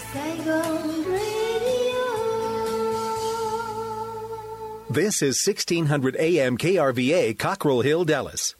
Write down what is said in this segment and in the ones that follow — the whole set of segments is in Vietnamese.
Saigon Radio. This is 1600 AM KRVA, Cockrell Hill, Dallas.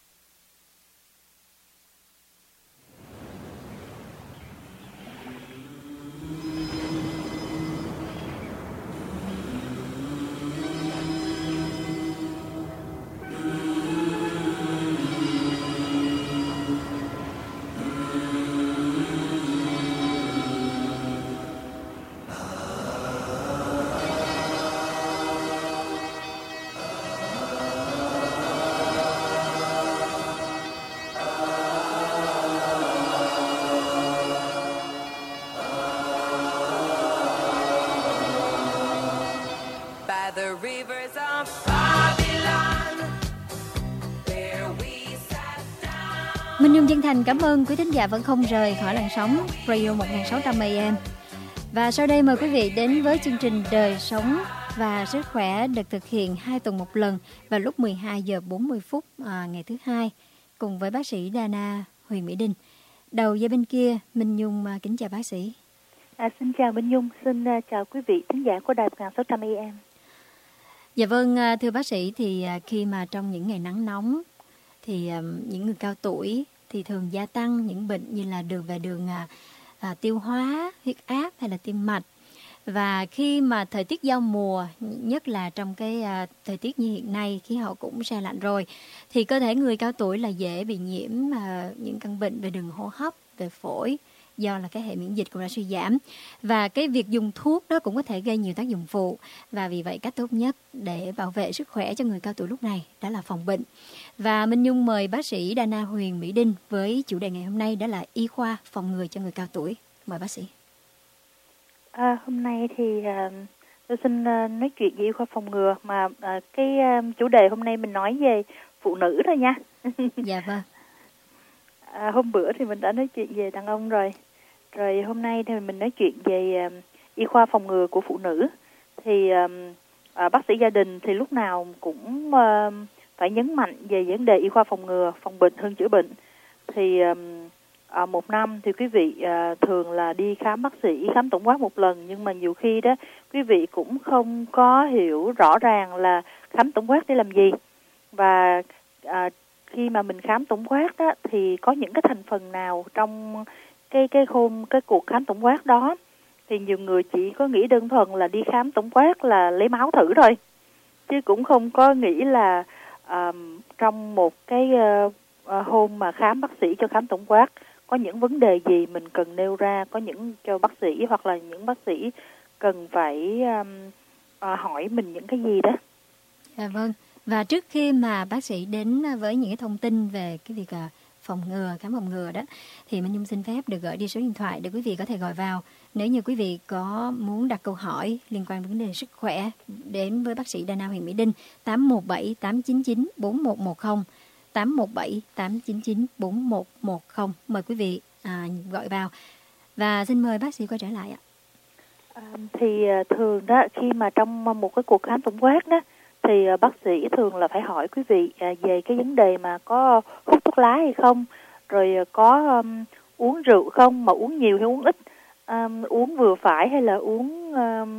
Minh Nhung chân thành cảm ơn quý thính giả vẫn không rời khỏi làn sóng Radio 1600 AM. Và sau đây mời quý vị đến với chương trình Đời sống và sức khỏe được thực hiện 2 tuần một lần vào lúc 12 giờ 40 phút ngày thứ hai cùng với bác sĩ Dana Huyền Mỹ Đinh. Đầu dây bên kia, Minh Nhung kính chào bác sĩ. Xin chào Minh Nhung, xin chào quý vị thính giả của Đài 1600 AM. Dạ vâng, thưa bác sĩ, thì khi mà trong những ngày nắng nóng thì những người cao tuổi thì thường gia tăng những bệnh như là đường tiêu hóa, huyết áp hay là tim mạch. Và khi mà thời tiết giao mùa, nhất là trong cái thời tiết như hiện nay, khí hậu cũng se lạnh rồi, thì cơ thể người cao tuổi là dễ bị nhiễm những căn bệnh về đường hô hấp, về phổi, do là cái hệ miễn dịch cũng đã suy giảm. Và cái việc dùng thuốc đó cũng có thể gây nhiều tác dụng phụ. Và vì vậy cách tốt nhất để bảo vệ sức khỏe cho người cao tuổi lúc này đó là phòng bệnh. Và Minh Nhung mời bác sĩ Dana Huyền Mỹ Đinh với chủ đề ngày hôm nay đó là y khoa phòng ngừa cho người cao tuổi. Mời bác sĩ. Hôm nay thì tôi xin nói chuyện về y khoa phòng ngừa, mà cái chủ đề hôm nay mình nói về phụ nữ thôi nha. Dạ vâng. Hôm bữa thì mình đã nói chuyện về đàn ông rồi. Rồi hôm nay thì mình nói chuyện về y khoa phòng ngừa của phụ nữ. Thì bác sĩ gia đình thì lúc nào cũng phải nhấn mạnh về vấn đề y khoa phòng ngừa, phòng bệnh hơn chữa bệnh. Thì một năm thì quý vị thường là đi khám bác sĩ, khám tổng quát một lần. Nhưng mà nhiều khi đó quý vị cũng không có hiểu rõ ràng là khám tổng quát để làm gì. Và khi mà mình khám tổng quát đó, thì có những cái thành phần nào trong cái cuộc khám tổng quát đó. Thì nhiều người chỉ có nghĩ đơn thuần là đi khám tổng quát là lấy máu thử thôi, chứ cũng không có nghĩ là trong một cái hôm mà khám bác sĩ cho khám tổng quát có những vấn đề gì mình cần nêu ra, có những cho bác sĩ hoặc là những bác sĩ cần phải hỏi mình những cái gì đó. Dạ vâng. Và trước khi mà bác sĩ đến với những cái thông tin về cái việc phòng ngừa, khám phòng ngừa đó, thì Minh Nhung xin phép được gửi đi số điện thoại để quý vị có thể gọi vào. Nếu như quý vị có muốn đặt câu hỏi liên quan đến vấn đề sức khỏe đến với bác sĩ Dana Huyền Mỹ Đinh, 817 899 4110, 817 899 4110. Mời quý vị gọi vào. Và xin mời bác sĩ quay trở lại ạ. Thì thường đó, khi mà trong một cái cuộc khám tổng quát đó, thì bác sĩ thường là phải hỏi quý vị về cái vấn đề mà có hút thuốc lá hay không, rồi có uống rượu không, mà uống nhiều hay uống ít, uống vừa phải hay là uống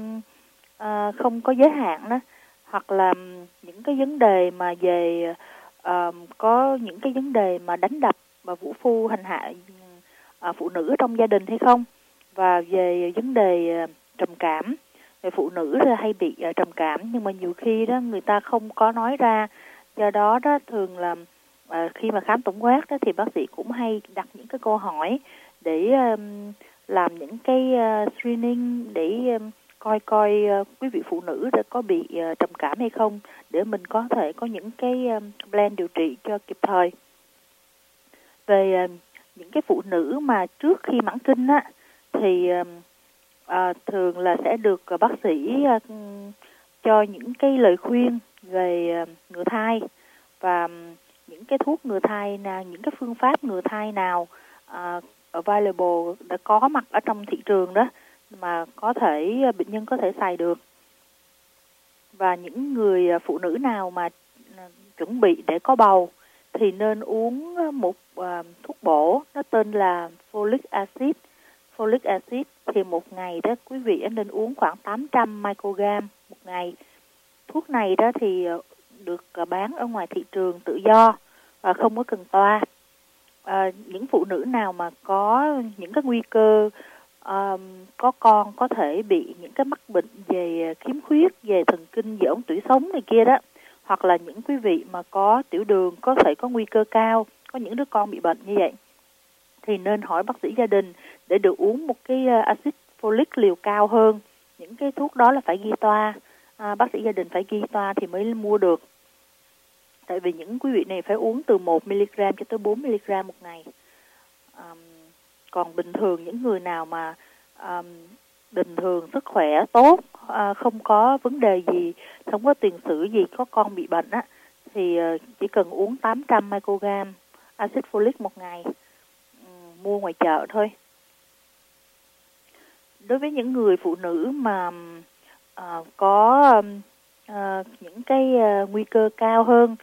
không có giới hạn đó, hoặc là những cái vấn đề mà về có những cái vấn đề mà đánh đập và vũ phu hành hạ phụ nữ trong gia đình hay không, và về vấn đề trầm cảm. Phụ nữ hay bị trầm cảm, nhưng mà nhiều khi đó người ta không có nói ra. Do đó đó thường là khi mà khám tổng quát đó thì bác sĩ cũng hay đặt những cái câu hỏi để làm những cái screening để coi quý vị phụ nữ đã có bị trầm cảm hay không, để mình có thể có những cái plan điều trị cho kịp thời. Về những cái phụ nữ mà trước khi mãn kinh á thì thường là sẽ được bác sĩ cho những cái lời khuyên về ngừa thai và những cái thuốc ngừa thai nào, những cái phương pháp ngừa thai nào available đã có mặt ở trong thị trường đó mà có thể bệnh nhân có thể xài được. Và những người phụ nữ nào mà chuẩn bị để có bầu thì nên uống một thuốc bổ, nó tên là folic acid. folic acid thì một ngày đó quý vị nên uống khoảng 800 microgram một ngày. Thuốc này đó thì được bán ở ngoài thị trường tự do và không có cần toa. Những phụ nữ nào mà có những cái nguy cơ có con có thể bị những cái mắc bệnh về khiếm khuyết, về thần kinh, về ống tủy sống này kia đó, hoặc là những quý vị mà có tiểu đường có thể có nguy cơ cao, có những đứa con bị bệnh như vậy, thì nên hỏi bác sĩ gia đình để được uống một cái axit folic liều cao hơn. Những cái thuốc đó là phải ghi toa, bác sĩ gia đình phải ghi toa thì mới mua được. Tại vì những quý vị này phải uống từ 1mg cho tới 4mg một ngày. Còn bình thường những người nào mà bình thường sức khỏe tốt, không có vấn đề gì, không có tiền sử gì, có con bị bệnh á, thì chỉ cần uống 800 microgram axit folic một ngày, mua ngoài chợ thôi. Đối với những người phụ nữ mà có những cái nguy cơ cao hơn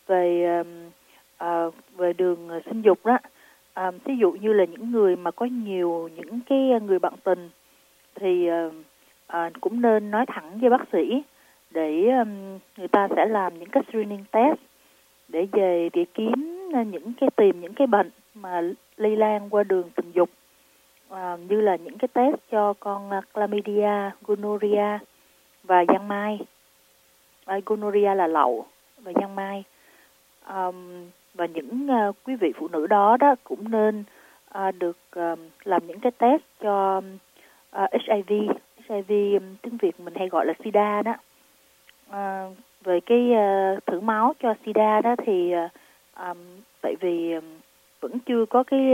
về đường sinh dục đó, ví dụ như là những người mà có nhiều những cái người bạn tình, thì cũng nên nói thẳng với bác sĩ để người ta sẽ làm những cái screening test để kiếm tìm những cái bệnh mà lây lan qua đường tình dục, như là những cái test cho con chlamydia, gonorrhea và giang mai. Gonorrhea là lậu và giang mai. Và những quý vị phụ nữ đó cũng nên được làm những cái test cho HIV tiếng Việt mình hay gọi là SIDA đó. Về cái thử máu cho SIDA đó thì tại vì vẫn chưa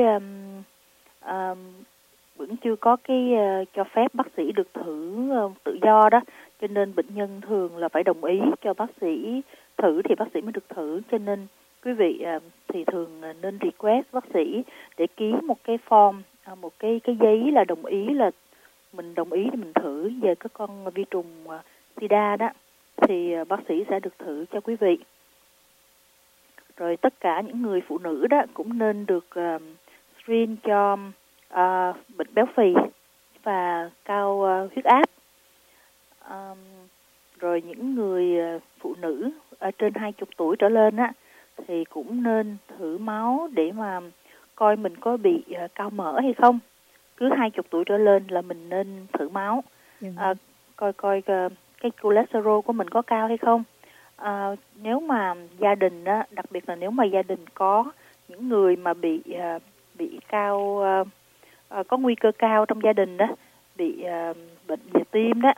có cái cho phép bác sĩ được thử tự do đó, cho nên bệnh nhân thường là phải đồng ý cho bác sĩ thử thì bác sĩ mới được thử. Cho nên quý vị thì thường nên request bác sĩ để ký một cái form, một cái giấy là đồng ý, là mình đồng ý để mình thử về cái con vi trùng SIDA đó, thì bác sĩ sẽ được thử cho quý vị. Rồi tất cả những người phụ nữ đó cũng nên được screen cho bệnh béo phì và cao huyết áp. Rồi những người phụ nữ ở trên 20 tuổi trở lên á thì cũng nên thử máu để mà coi mình có bị cao mỡ hay không. Cứ 20 tuổi trở lên là mình nên thử máu, coi cái cholesterol của mình có cao hay không. Nếu mà gia đình đó, đặc biệt là nếu mà gia đình có những người mà bị cao, có nguy cơ cao trong gia đình đó, bị bệnh về tim đó,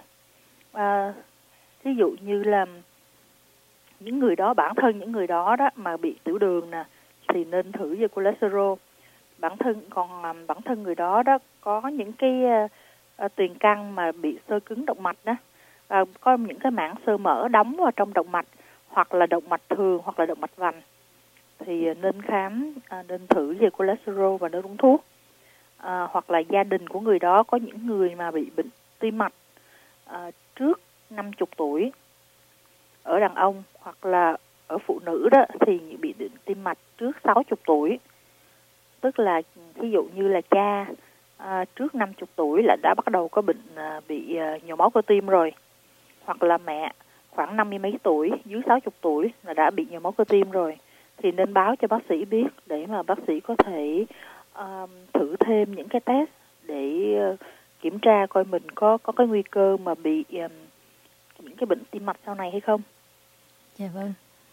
ví dụ như là những người đó, bản thân những người đó mà bị tiểu đường nè thì nên thử về cholesterol. Bản thân người đó có những cái tiền căn mà bị xơ cứng động mạch đó, có những cái mảng xơ mỡ đóng vào trong động mạch, hoặc là động mạch thường hoặc là động mạch vành, thì nên khám, nên thử về cholesterol và nên uống thuốc. Hoặc là gia đình của người đó có những người mà bị bệnh tim mạch trước 50 tuổi ở đàn ông, hoặc là ở phụ nữ đó thì bị bệnh tim mạch trước 60 tuổi. Tức là ví dụ như là cha trước 50 tuổi là đã bắt đầu có bệnh bị nhồi máu cơ tim rồi, hoặc là mẹ khoảng 50 mấy tuổi, dưới 60 tuổi là đã bị nhồi máu cơ tim rồi, thì nên báo cho bác sĩ biết để mà bác sĩ có thể thử thêm những cái test để kiểm tra coi mình có cái nguy cơ mà bị những cái bệnh tim mạch sau này hay không. Dạ vâng.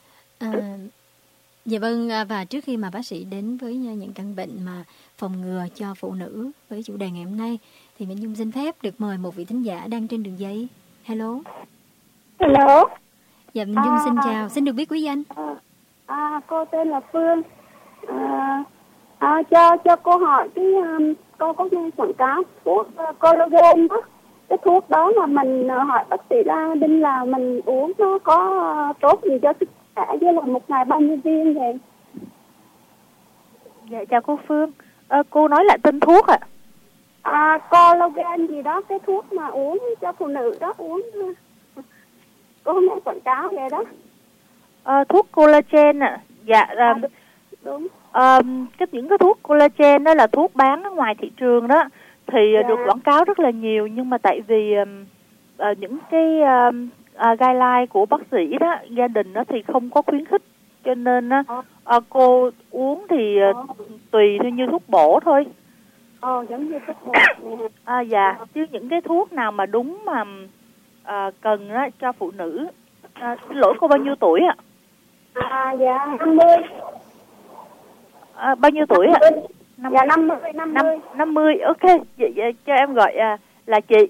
Dạ vâng, và trước khi mà bác sĩ đến với những căn bệnh mà phòng ngừa cho phụ nữ với chủ đề ngày hôm nay, thì Minh Nhung xin phép được mời một vị thính giả đang trên đường dây. Hello. Hello. Dạ, Minh Nhung xin chào, xin được biết quý danh. Cô tên là Phương. Cho cô hỏi cô có nghe quảng cáo thuốc collagen đó. Cái thuốc đó mà mình hỏi bác sĩ Đinh là mình uống nó có tốt gì cho sức khỏe, với là một ngày bao nhiêu viên vậy? Dạ chào cô Phương. Cô nói lại tên thuốc ạ? Collagen gì đó, cái thuốc mà uống cho phụ nữ đó uống. Cô nghe quảng cáo vậy đó. Thuốc collagen ạ. Dạ đúng. Những cái thuốc collagen đó là thuốc bán ở ngoài thị trường đó, thì được quảng cáo rất là nhiều, nhưng mà tại vì những cái guideline của bác sĩ đó, gia đình đó thì không có khuyến khích, cho nên cô uống thì tùy theo như thuốc bổ thôi. Giống như thuốc bổ. Dạ, chứ những cái thuốc nào mà đúng mà cần đó cho phụ nữ. Xin lỗi, cô bao nhiêu tuổi ạ? Dạ 50. Bao nhiêu tuổi ạ? Dạ 50. Ok, vậy cho em gọi là chị.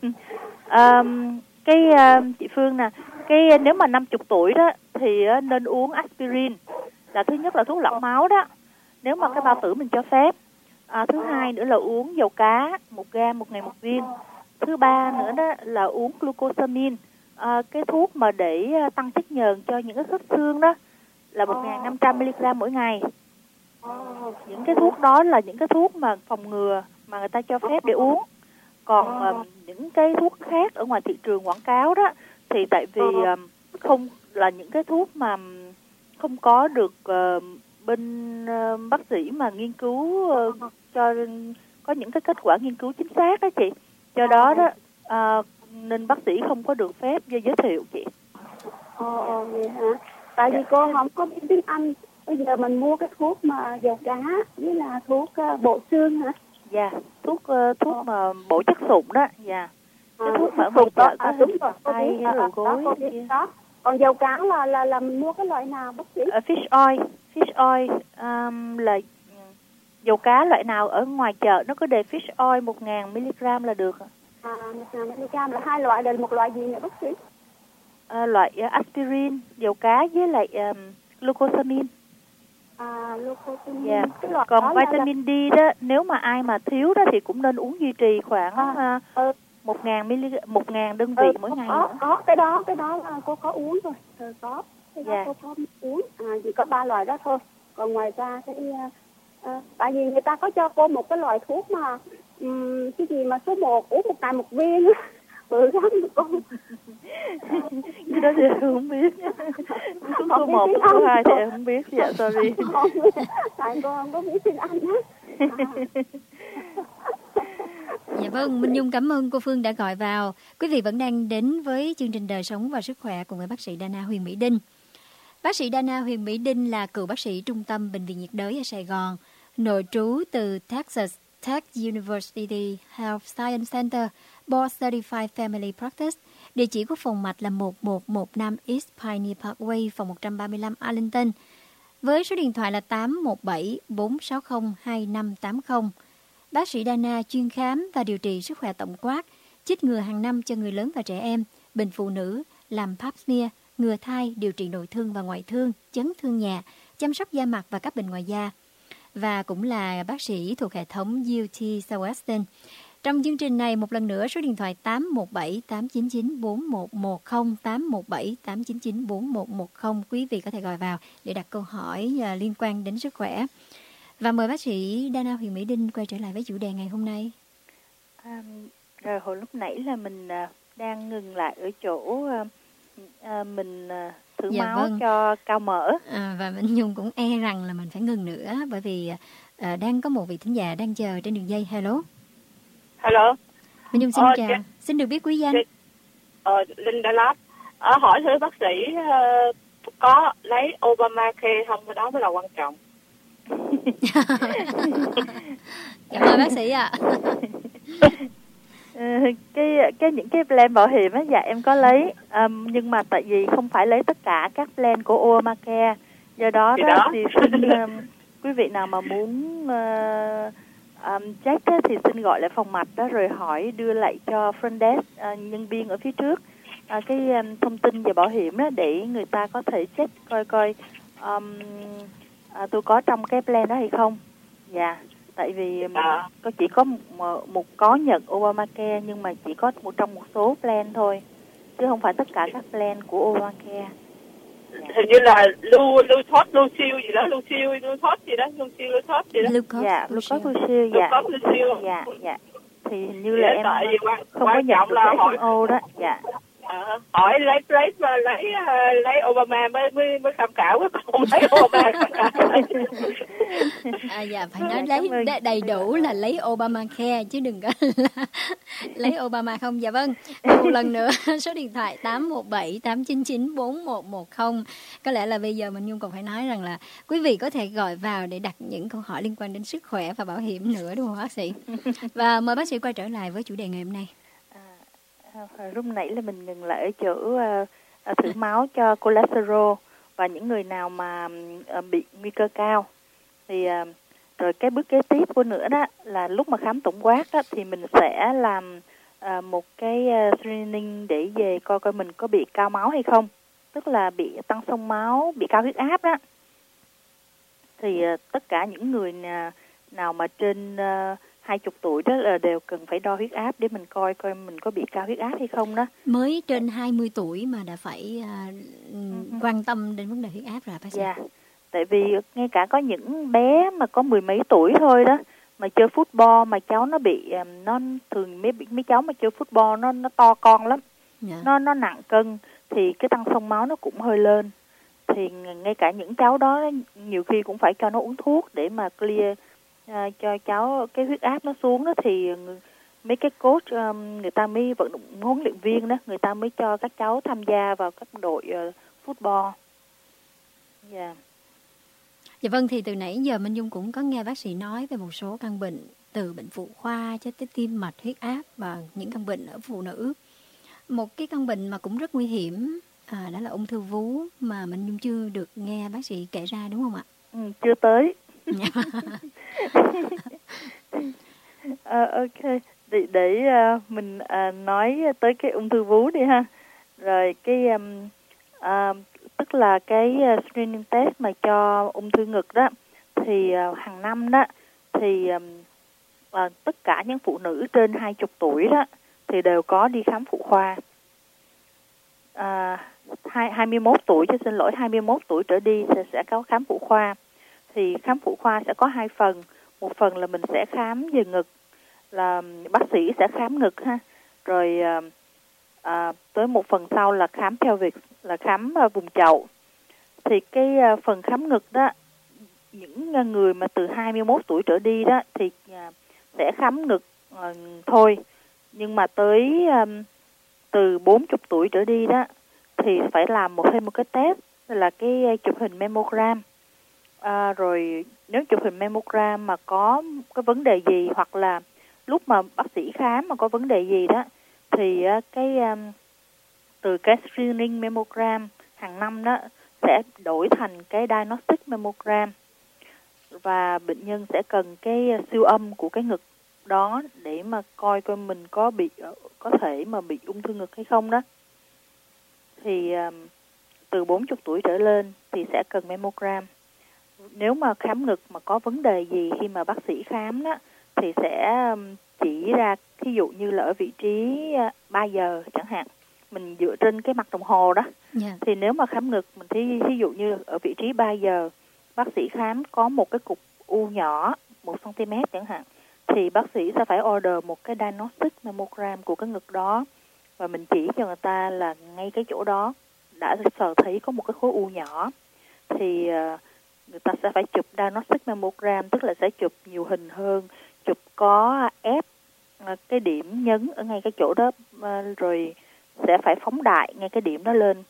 Chị Phương nè, nếu mà 50 tuổi đó thì nên uống aspirin. Là thứ nhất là thuốc lọc máu đó, nếu mà cái bao tử mình cho phép. Thứ hai nữa là uống dầu cá 1 gam một ngày 1 viên. Thứ ba nữa đó là uống glucosamine, cái thuốc mà để tăng chất nhờn cho những cái khớp xương đó, là 1.500 mg mỗi ngày. Những cái thuốc đó là những cái thuốc mà phòng ngừa mà người ta cho phép để uống. Còn những cái thuốc khác ở ngoài thị trường quảng cáo đó thì tại vì không là những cái thuốc mà không có được bên bác sĩ mà nghiên cứu cho có những cái kết quả nghiên cứu chính xác đó chị. Do đó đó nên bác sĩ không có được phép giới thiệu chị. Vậy hả? Tại vì cô không có biết tiếng Anh. Bây giờ mình mua cái thuốc mà dầu cá với là thuốc bổ xương hả? Dạ, thuốc mà bổ chất sụn đó. Dạ. Cái thuốc mà ngoài chợ có đúng rồi, tay rồi gối kia. Đó. Còn dầu cá là mình mua cái loại nào bác sĩ? Fish oil là dầu cá loại nào ở ngoài chợ nó có đề fish oil 1.000 mg là được. 1.000 mg là 2 loại, là một loại gì nữa bác sĩ? Loại aspirin, dầu cá với lại glucosamine. Glucosamine. Yeah. Còn vitamin D đó, nếu mà ai mà thiếu đó thì cũng nên uống duy trì khoảng 1.000 đơn vị mỗi ngày. Cái đó là cô có uống rồi. Có. Cái đó cô có uống. Chỉ có 3 loại đó thôi. Còn ngoài ra tại vì người ta có cho cô một cái loại thuốc mà cái gì mà số 1 uống 1 ngày 1 viên á. Bự lắm con. Cái đó thì em không biết. Số 1, số 2 thì em không biết. Dạ, sorry. Tại cô không có biết tiếng Anh á. Dạ vâng, Minh Nhung cảm ơn cô Phương đã gọi vào. Quý vị vẫn đang đến với chương trình Đời sống và sức khỏe cùng với bác sĩ Đana Huyền Mỹ Đinh. Bác sĩ Đana Huyền Mỹ Đinh là cựu bác sĩ trung tâm Bệnh viện nhiệt đới ở Sài Gòn, nội trú từ Texas Tech University Health Science Center, Board Certified Family Practice. Địa chỉ của phòng mạch là 1115 East Pioneer Parkway, phòng 135 Arlington. Với số điện thoại là 817-460-2580. Bác sĩ Đana chuyên khám và điều trị sức khỏe tổng quát, chích ngừa hàng năm cho người lớn và trẻ em, bệnh phụ nữ, làm pap smear, ngừa thai, điều trị nội thương và ngoại thương, chấn thương nhà, chăm sóc da mặt và các bệnh ngoài da. Và cũng là bác sĩ thuộc hệ thống UT Southwestern. Trong chương trình này, một lần nữa, số điện thoại 817-899-4110, 817-899-4110. Quý vị có thể gọi vào để đặt câu hỏi liên quan đến sức khỏe. Và mời bác sĩ Đana Huyền Mỹ Đinh quay trở lại với chủ đề ngày hôm nay. Rồi hồi lúc nãy là mình đang ngừng lại ở chỗ mình thử máu cho cao mỡ. Và Minh Nhung cũng e rằng là mình phải ngừng nữa, bởi vì đang có một vị thính giả đang chờ trên đường dây. Hello. Hello. Minh Nhung xin chào. Xin được biết quý danh. Linh Đà Lạt. Hỏi thử bác sĩ có lấy Obamacare không? Cái đó mới là quan trọng. Cảm ơn bác sĩ ạ. Những cái plan bảo hiểm á, dạ em có lấy, nhưng mà tại vì không phải lấy tất cả các plan của Obamacare, do đó thì xin quý vị nào mà muốn check thì xin gọi lại phòng mạch đó, rồi hỏi đưa lại cho front desk, nhân viên ở phía trước cái thông tin về bảo hiểm đó, để người ta có thể check coi tôi có trong cái plan đó hay không. Dạ, tại vì chỉ có một có nhận Obamacare, nhưng mà chỉ có trong một số plan thôi, chứ không phải tất cả các plan của Obamacare. Hình như là lưu siêu gì đó, lưu thoát gì đó. Dạ, lưu siêu, dạ. Thì hình như là em không có nhận được cái FMO đó. Dạ. hỏi lấy Obama mới tham khảo, không lấy Obama. Dạ phải nói lấy đầy đủ là lấy Obamacare chứ đừng có là lấy Obama không. Dạ vâng, một lần nữa số điện thoại 817-899-4110. Có lẽ là bây giờ mình Nhung còn phải nói rằng là quý vị có thể gọi vào để đặt những câu hỏi liên quan đến sức khỏe và bảo hiểm nữa, đúng không bác sĩ? Và mời bác sĩ quay trở lại với chủ đề ngày hôm nay. Lúc nãy là mình ngừng lại ở chỗ thử máu cho cholesterol và những người nào mà bị nguy cơ cao. Thì rồi cái bước kế tiếp của nữa đó là lúc mà khám tổng quát đó, thì mình sẽ làm một cái screening để về coi mình có bị cao máu hay không, tức là bị tăng xông máu, bị cao huyết áp đó. Thì tất cả những người nào mà trên 20 tuổi đó là đều cần phải đo huyết áp để mình coi mình có bị cao huyết áp hay không đó. Mới trên 20 tuổi mà đã phải quan tâm đến vấn đề huyết áp rồi bác sĩ. Dạ. Tại vì ngay cả có những bé mà có mười mấy tuổi thôi đó mà chơi football mà cháu nó bị nó thường mấy cháu mà chơi football nó to con lắm. Dạ. Nó nặng cân thì cái tăng xông máu nó cũng hơi lên. Thì ngay cả những cháu đó nhiều khi cũng phải cho nó uống thuốc để mà clear cho cháu cái huyết áp nó xuống đó, thì mấy cái coach người ta mới vận động huấn luyện viên đó, người ta mới cho các cháu tham gia vào các đội football. Dạ. Dạ vâng, thì từ nãy giờ Minh Dung cũng có nghe bác sĩ nói về một số căn bệnh, từ bệnh phụ khoa cho tới tim mạch, huyết áp và những căn bệnh ở phụ nữ. Một cái căn bệnh mà cũng rất nguy hiểm đó là ung thư vú mà Minh Dung chưa được nghe bác sĩ kể ra, đúng không ạ? Chưa tới. Ok, để mình nói tới cái ung thư vú đi ha. Rồi cái tức là cái screening test mà cho ung thư ngực đó, thì hàng năm đó thì tất cả những phụ nữ trên 20 tuổi đó thì đều có đi khám phụ khoa. 21 tuổi, 21 tuổi trở đi sẽ có khám phụ khoa. Thì khám phụ khoa sẽ có hai phần. Một phần là mình sẽ khám về ngực, là bác sĩ sẽ khám ngực ha. Rồi tới một phần sau là khám pelvic, là khám vùng chậu. Thì cái phần khám ngực đó, những người mà từ 21 tuổi trở đi đó thì sẽ khám ngực thôi. Nhưng mà tới từ 40 tuổi trở đi đó thì phải làm thêm một cái test là cái chụp hình mammogram. Rồi nếu chụp hình mammogram mà có cái vấn đề gì, hoặc là lúc mà bác sĩ khám mà có vấn đề gì đó, thì từ cái screening mammogram hàng năm đó sẽ đổi thành cái diagnostic mammogram, và bệnh nhân sẽ cần cái siêu âm của cái ngực đó để mà coi mình có thể mà bị ung thư ngực hay không đó. Thì từ 40 tuổi trở lên thì sẽ cần mammogram. Nếu mà khám ngực mà có vấn đề gì khi mà bác sĩ khám đó thì sẽ chỉ ra, ví dụ như là ở vị trí 3 giờ chẳng hạn, mình dựa trên cái mặt đồng hồ đó. Yeah. Thì nếu mà khám ngực mình ví dụ như ở vị trí 3 giờ bác sĩ khám có một cái cục u nhỏ 1 cm chẳng hạn, thì bác sĩ sẽ phải order một cái diagnostic mammogram của cái ngực đó, và mình chỉ cho người ta là ngay cái chỗ đó đã sờ thấy có một cái khối u nhỏ, thì người ta sẽ phải chụp diagnostic mammogram, tức là sẽ chụp nhiều hình hơn, chụp có ép cái điểm nhấn ở ngay cái chỗ đó, rồi sẽ phải phóng đại ngay cái điểm đó lên.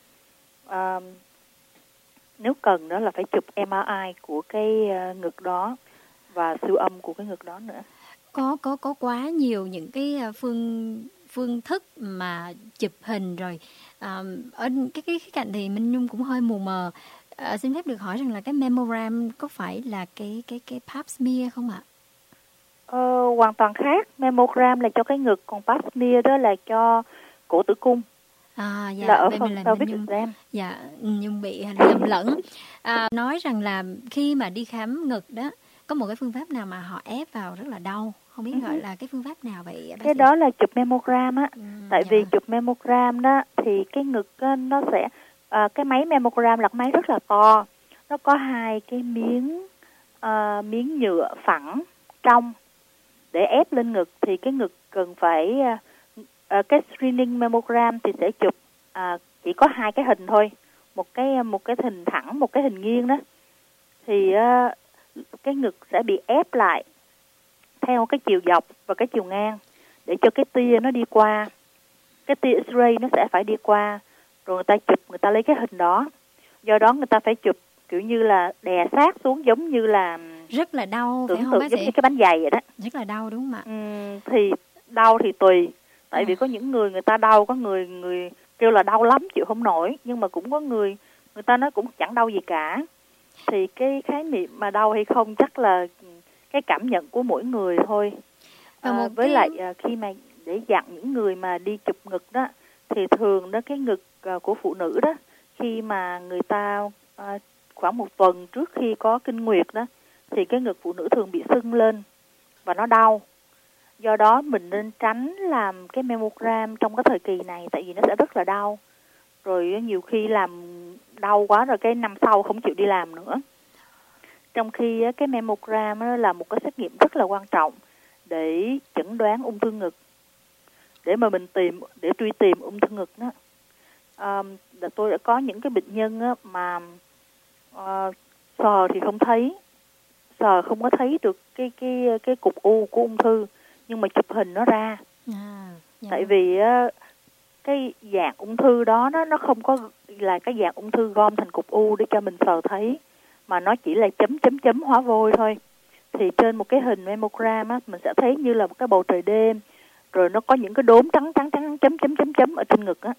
Nếu cần đó là phải chụp MRI của cái ngực đó và siêu âm của cái ngực đó nữa. Có quá nhiều những cái phương thức mà chụp hình rồi. Ở cái cạnh thì Minh Nhung cũng hơi mù mờ. Xin phép được hỏi rằng là cái mammogram có phải là cái pap smear không ạ? Hoàn toàn khác. Mammogram là cho cái ngực, còn pap smear đó là cho cổ tử cung. Dạ, là ở phần pelvic exam. Dạ, Nhung bị nhầm lẫn. Nói rằng là khi mà đi khám ngực đó, có một cái phương pháp nào mà họ ép vào rất là đau, không biết gọi là cái phương pháp nào vậy bác sĩ? Cái đó là chụp mammogram á. Tại vì chụp mammogram đó thì cái ngực nó sẽ cái máy mammogram là máy rất là to, nó có hai cái miếng nhựa phẳng trong để ép lên ngực, thì cái ngực cần phải cái screening mammogram thì sẽ chụp chỉ có hai cái hình thôi, một cái hình thẳng, một cái hình nghiêng đó, thì cái ngực sẽ bị ép lại theo cái chiều dọc và cái chiều ngang để cho cái tia nó đi qua, cái tia X-ray nó sẽ phải đi qua, rồi người ta chụp, người ta lấy cái hình đó. Do đó người ta phải chụp kiểu như là đè sát xuống, giống như là rất là đau, tưởng phải không tượng bác giống sĩ? như cái bánh dày vậy đó. Rất là đau đúng không ạ? Thì đau thì tùy, tại vì có những người ta đau, có người kêu là đau lắm chịu không nổi, nhưng mà cũng có người ta nói cũng chẳng đau gì cả. Thì cái khái niệm mà đau hay không chắc là cái cảm nhận của mỗi người thôi. Với lại khi mà để dặn những người mà đi chụp ngực đó, thì thường đó cái ngực của phụ nữ đó, khi mà người ta khoảng một tuần trước khi có kinh nguyệt đó, thì cái ngực phụ nữ thường bị sưng lên và nó đau. Do đó mình nên tránh làm cái mammogram trong cái thời kỳ này, tại vì nó sẽ rất là đau. Rồi nhiều khi làm đau quá rồi cái năm sau không chịu đi làm nữa. Trong khi cái mammogram đó là một cái xét nghiệm rất là quan trọng để chẩn đoán ung thư ngực, để mà mình truy tìm ung thư ngực đó. Tôi đã có những cái bệnh nhân đó mà sờ thì không thấy, sờ không có thấy được cái cục u của ung thư, nhưng mà chụp hình nó ra. Tại vì cái dạng ung thư đó nó không có là cái dạng ung thư gom thành cục u để cho mình sờ thấy, mà nó chỉ là chấm hóa vôi thôi. Thì trên một cái hình mammogram á, mình sẽ thấy như là một cái bầu trời đêm, rồi nó có những cái đốm trắng chấm ở trên ngực á.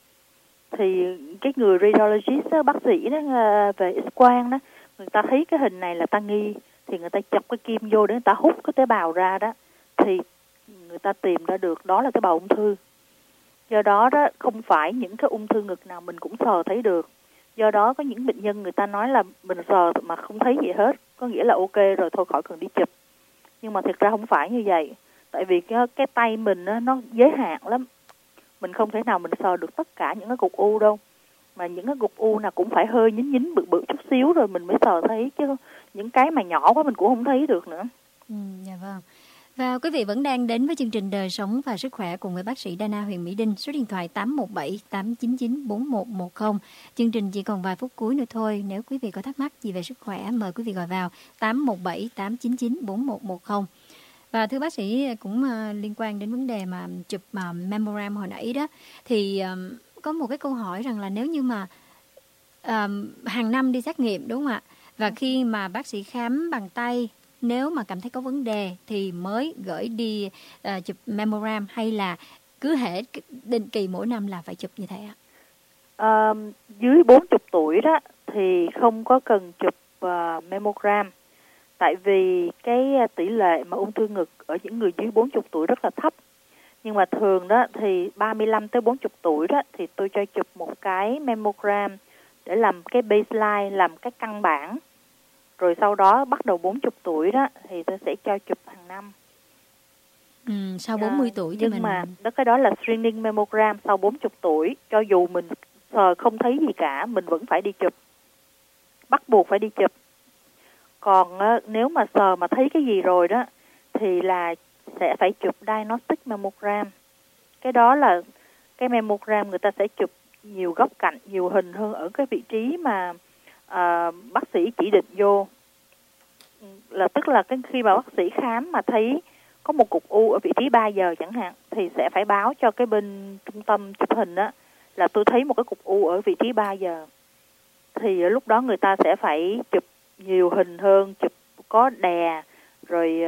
Thì cái người radiologist đó, bác sĩ đó về X-quang đó, người ta thấy cái hình này là ta nghi, thì người ta chọc cái kim vô để người ta hút cái tế bào ra đó, thì người ta tìm ra được đó là tế bào ung thư. Do đó đó, không phải những cái ung thư ngực nào mình cũng sờ thấy được. Do đó có những bệnh nhân người ta nói là mình sờ mà không thấy gì hết, có nghĩa là ok rồi, thôi khỏi cần đi chụp. Nhưng mà thực ra không phải như vậy, tại vì cái tay mình nó giới hạn lắm, mình không thể nào mình sờ được tất cả những cái cục u đâu, mà những cái cục u nào cũng phải hơi nhín bự chút xíu rồi mình mới sờ thấy, chứ những cái mà nhỏ quá mình cũng không thấy được nữa. Dạ vâng. Và quý vị vẫn đang đến với chương trình Đời sống và sức khỏe cùng với bác sĩ Đa Na huyện Mỹ Đinh, số điện thoại 817 899 4110. Chương trình chỉ còn vài phút cuối nữa thôi. Nếu quý vị có thắc mắc gì về sức khỏe, mời quý vị gọi vào 817 899 4110. Và thưa bác sĩ, cũng liên quan đến vấn đề mà chụp mammogram hồi nãy đó, thì có một cái câu hỏi rằng là nếu như mà hàng năm đi xét nghiệm, đúng không ạ? Và khi mà bác sĩ khám bằng tay, nếu mà cảm thấy có vấn đề thì mới gửi đi chụp mammogram, hay là cứ hễ định kỳ mỗi năm là phải chụp như thế ạ? Dưới 40 tuổi đó thì không có cần chụp mammogram, tại vì cái tỷ lệ mà ung thư ngực ở những người dưới 40 tuổi rất là thấp. Nhưng mà thường đó thì 35 tới 40 tuổi đó thì tôi cho chụp một cái mammogram để làm cái baseline, làm cái căn bản. Rồi sau đó bắt đầu 40 tuổi đó thì tôi sẽ cho chụp hàng năm. Sau 40 tuổi thì nhưng mà cái đó là screening mammogram sau 40 tuổi. Cho dù mình sờ không thấy gì cả, mình vẫn phải đi chụp. Bắt buộc phải đi chụp. Còn nếu mà sờ mà thấy cái gì rồi đó thì là sẽ phải chụp diagnostic mammogram. Cái đó là cái mammogram người ta sẽ chụp nhiều góc cạnh, nhiều hình hơn ở cái vị trí mà bác sĩ chỉ định vô. Là tức là khi mà bác sĩ khám mà thấy có một cục u ở vị trí 3 giờ chẳng hạn, thì sẽ phải báo cho cái bên trung tâm chụp hình đó là tôi thấy một cái cục u ở vị trí 3 giờ. Thì lúc đó người ta sẽ phải chụp nhiều hình hơn, chụp có đè, rồi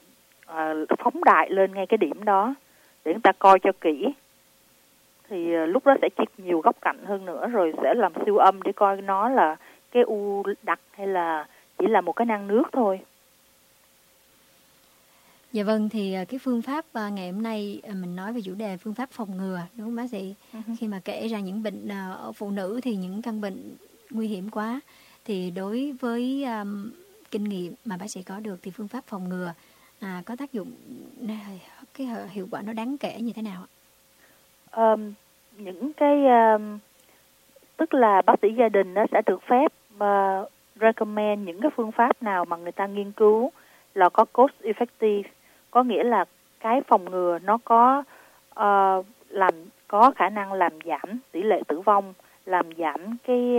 phóng đại lên ngay cái điểm đó để người ta coi cho kỹ. Thì lúc đó sẽ chụp nhiều góc cạnh hơn nữa, rồi sẽ làm siêu âm để coi nó là cái u đặc hay là chỉ là một cái nang nước thôi. Dạ vâng, thì cái phương pháp ngày hôm nay mình nói về chủ đề phương pháp phòng ngừa, đúng không bác sĩ? Khi mà kể ra những bệnh ở phụ nữ thì những căn bệnh nguy hiểm quá, thì đối với kinh nghiệm mà bác sĩ có được thì phương pháp phòng ngừa có tác dụng, cái hiệu quả nó đáng kể như thế nào ạ? Những cái tức là bác sĩ gia đình nó sẽ được phép recommend những cái phương pháp nào mà người ta nghiên cứu là có cost effective, có nghĩa là cái phòng ngừa nó có có khả năng làm giảm tỷ lệ tử vong, làm giảm cái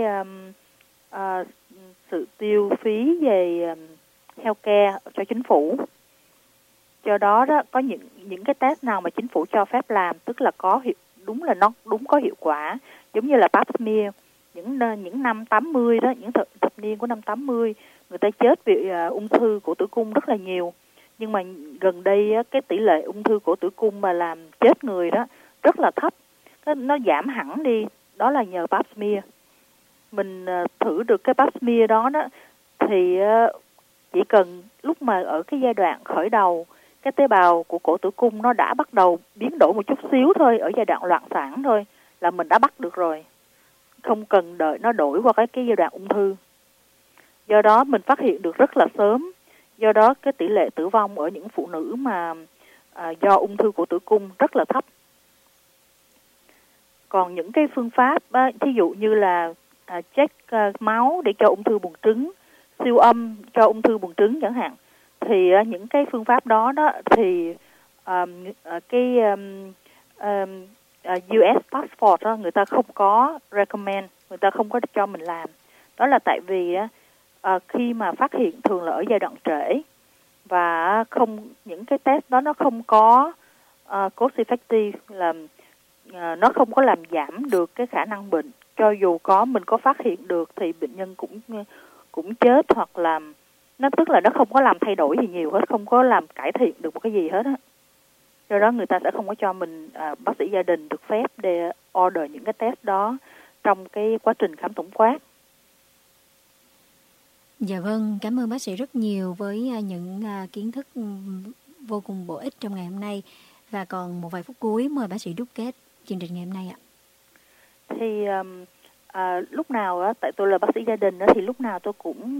sự tiêu phí về healthcare cho chính phủ. Do đó có những cái test nào mà chính phủ cho phép làm, tức là đúng là nó có hiệu quả, giống như là pap smear. Những năm 80 đó, những thập niên của năm 80, người ta chết vì ung thư cổ tử cung rất là nhiều. Nhưng mà gần đây cái tỷ lệ ung thư cổ tử cung mà làm chết người đó rất là thấp. Nó giảm hẳn đi, đó là nhờ pap smear. Mình thử được cái pap smear đó thì chỉ cần lúc mà ở cái giai đoạn khởi đầu, cái tế bào của cổ tử cung nó đã bắt đầu biến đổi một chút xíu thôi, ở giai đoạn loạn sản thôi là mình đã bắt được rồi, không cần đợi nó đổi qua cái giai đoạn ung thư. Do đó mình phát hiện được rất là sớm. Do đó cái tỷ lệ tử vong ở những phụ nữ mà do ung thư cổ tử cung rất là thấp. Còn những cái phương pháp thí dụ như là check máu để cho ung thư buồng trứng, siêu âm cho ung thư buồng trứng chẳng hạn, thì những cái phương pháp đó thì US passport đó, người ta không có recommend, người ta không có cho mình làm. Đó là tại vì khi mà phát hiện thường là ở giai đoạn trễ, và những cái test đó nó không có cost effective, là nó không có làm giảm được cái khả năng bệnh. Cho dù mình có phát hiện được thì bệnh nhân cũng chết, hoặc là tức là nó không có làm thay đổi gì nhiều hết, không có làm cải thiện được một cái gì hết á. Do đó người ta sẽ không có cho mình bác sĩ gia đình được phép để order những cái test đó trong cái quá trình khám tổng quát. Dạ vâng, cảm ơn bác sĩ rất nhiều với những kiến thức vô cùng bổ ích trong ngày hôm nay. Và còn một vài phút cuối, mời bác sĩ đúc kết chương trình ngày hôm nay ạ. Thì lúc nào tại tôi là bác sĩ gia đình thì lúc nào tôi cũng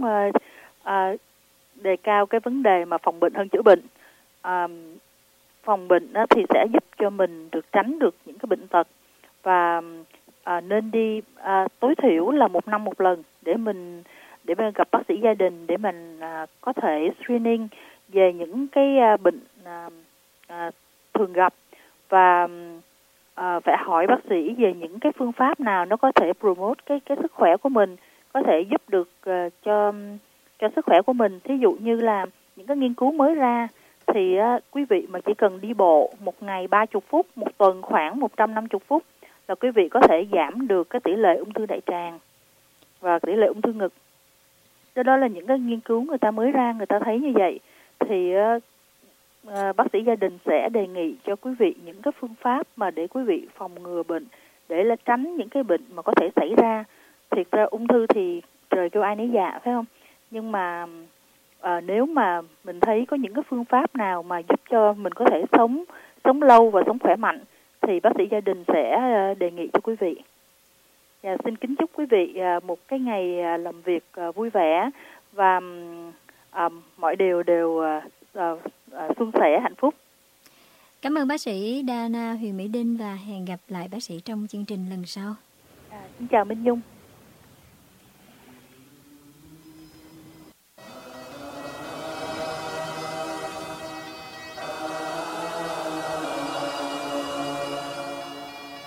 đề cao cái vấn đề mà phòng bệnh hơn chữa bệnh. Phòng bệnh thì sẽ giúp cho mình tránh được những cái bệnh tật, và nên đi tối thiểu là 1 năm một lần để mình gặp bác sĩ gia đình, để mình có thể screening về những cái bệnh thường gặp, và phải hỏi bác sĩ về những cái phương pháp nào nó có thể promote cái sức khỏe của mình, có thể giúp được cho sức khỏe của mình. Thí dụ như là những cái nghiên cứu mới ra thì quý vị mà chỉ cần đi bộ một ngày 30 phút, một tuần khoảng 150 phút là quý vị có thể giảm được cái tỷ lệ ung thư đại tràng và tỷ lệ ung thư ngực. Đó là những cái nghiên cứu người ta mới ra, người ta thấy như vậy. Thì bác sĩ gia đình sẽ đề nghị cho quý vị những cái phương pháp mà để quý vị phòng ngừa bệnh, để là tránh những cái bệnh mà có thể xảy ra. Thiệt ra ung thư thì trời kêu ai nấy dạ, phải không? Nhưng mà nếu mà mình thấy có những cái phương pháp nào mà giúp cho mình có thể sống lâu và sống khỏe mạnh thì bác sĩ gia đình sẽ đề nghị cho quý vị. Và xin kính chúc quý vị một cái ngày làm việc vui vẻ và mọi điều đều suôn sẻ, hạnh phúc. Cảm ơn bác sĩ Dana Huyền Mỹ Đinh và hẹn gặp lại bác sĩ trong chương trình lần sau. Xin chào Minh Nhung.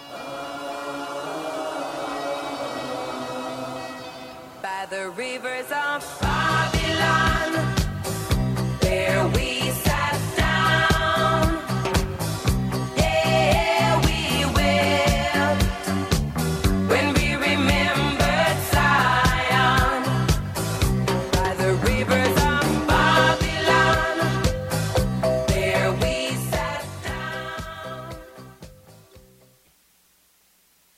The rivers